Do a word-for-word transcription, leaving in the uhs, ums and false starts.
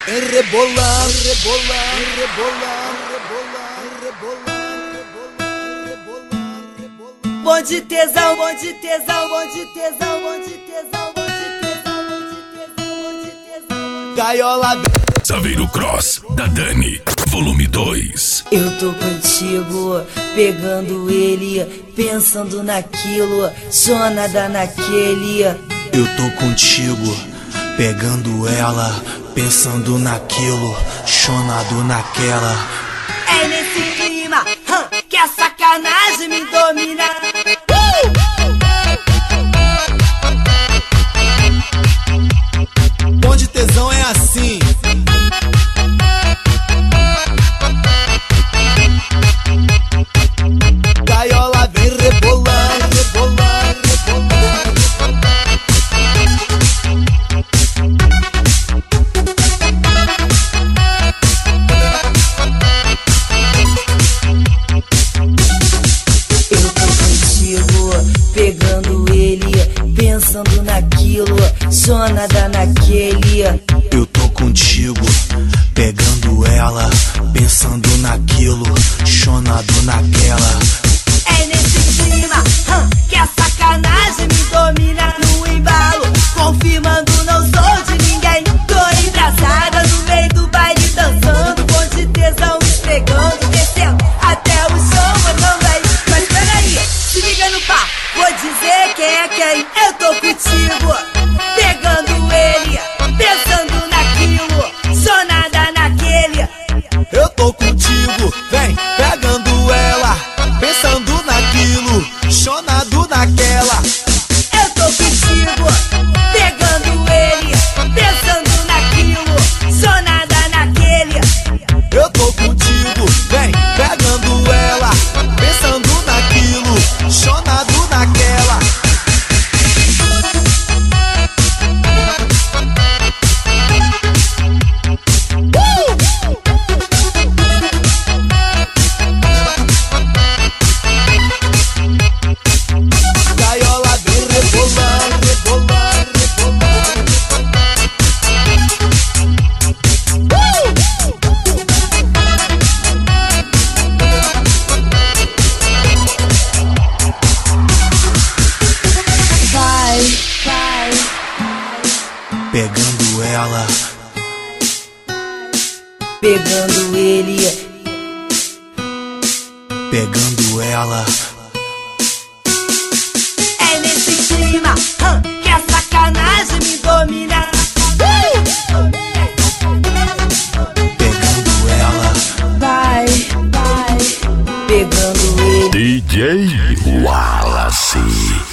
vem rebolar, rebolar, rebolar, rebolar, rebolar, rebolar, rebolar. Bom de tesão, bom de tesão, bom de tesão, bom de tesão, bom de tesão, bom de tesão, bom de tesão. Gaiola Saveiro Cross, da Dani, volume dois. Eu tô contigo, pegando ele, pensando naquilo, chonada naquele. Eu tô contigo, pegando ela, pensando naquilo, chonado naquela. É nesse clima hum, que a sacanagem me domina. Bom de tesão é assim. Gaiola vem rebolar, rebolar, rebolar. Eu tô contigo, pegando ele, pensando naquilo, chonada naquele. Eu tô contigo, pegando ela, pensando naquilo, chonado naquela. É nesse clima hum, que a sacanagem me domina. No embalo, confirmando não sou de ninguém. Tô engraçada no meio do baile dançando, bom de tesão esfregando, descendo até o chão, mandando aí. Mas peraí, se liga no pá, vou dizer quem é quem. Eu tô contigo, pegando ele, pensando naquilo, chonada naquele. Eu tô contigo, vem pegando ela, pensando naquilo, chonado naquela. Eu tô contigo, pegando ele, pensando naquilo, chonada naquele. Eu tô contigo, vem pegando ela, pensando naquilo, chonado naquela. Gaiola vem rebolar, rebolar, rebolar. Vai, vai, Pegando ela, pegando ele, pegando ela. é nesse clima hum, que a sacanagem me domina. Pegando ela, Vai, vai, pegando ele. D J Wallace.